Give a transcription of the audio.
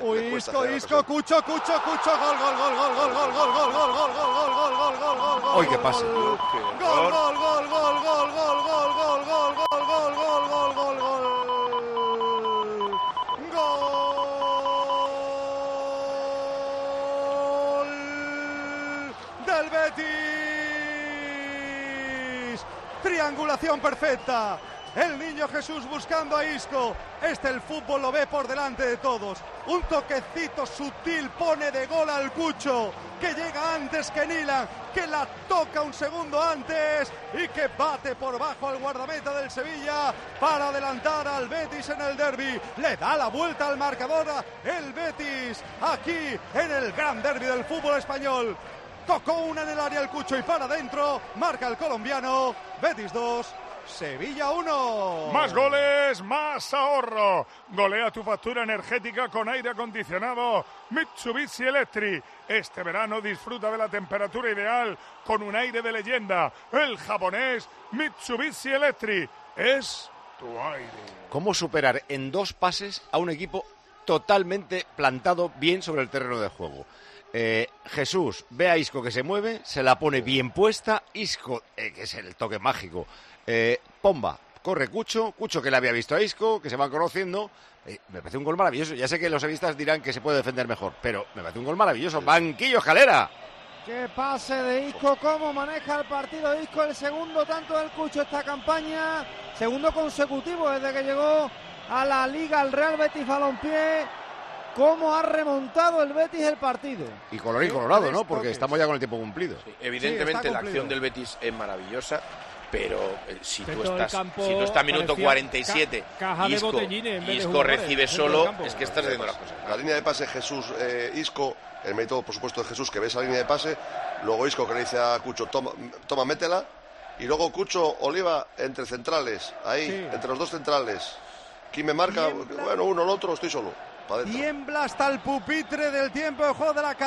Isco, Cucho, gol. ¡Uy, qué pase! Del Betis. Triangulación perfecta. El niño Jesús buscando a Isco. El fútbol lo ve por delante de todos. Un toquecito sutil pone de gol al Cucho, que llega antes que Nila, que la toca un segundo antes y que bate por bajo al guardameta del Sevilla para adelantar al Betis en el derbi. Le da la vuelta al marcador el Betis aquí en el gran derbi del fútbol español. Tocó una en el área el Cucho y para adentro marca el colombiano. Betis 2, Sevilla 1. Más goles, más ahorro. Golea tu factura energética con aire acondicionado Mitsubishi Electric. Este verano disfruta de la temperatura ideal con un aire de leyenda. El japonés Mitsubishi Electric es tu aire. ¿Cómo superar en 2 pases a un equipo totalmente plantado bien sobre el terreno de juego? Jesús ve a Isco que se mueve, se la pone bien puesta. Isco, que es el toque mágico. Pomba, corre Cucho que le había visto a Isco, que se van conociendo. Me parece un gol maravilloso. Ya sé que los sevillistas dirán que se puede defender mejor, pero me parece un gol maravilloso. Banquillo Escalera. Qué pase de Isco, cómo maneja el partido Isco, el segundo tanto del Cucho esta campaña, segundo consecutivo desde que llegó a la Liga el Real Betis Balompié. Cómo ha remontado el Betis el partido. Y color y colorado, ¿no? Porque estamos ya con el tiempo cumplido. Sí, evidentemente la acción del Betis es maravillosa, pero si tú estás minuto 47 Isco recibe solo, es que estás haciendo las cosas. La línea de pase Jesús, Isco, el mérito por supuesto de Jesús, que ve esa línea de pase, luego Isco que le dice a Cucho, toma, métela, y luego Cucho, Oliva entre centrales, ahí, entre los dos centrales. ¿Quién me marca? Bueno, uno, el otro, estoy solo. Tiembla hasta el pupitre del tiempo de juego de la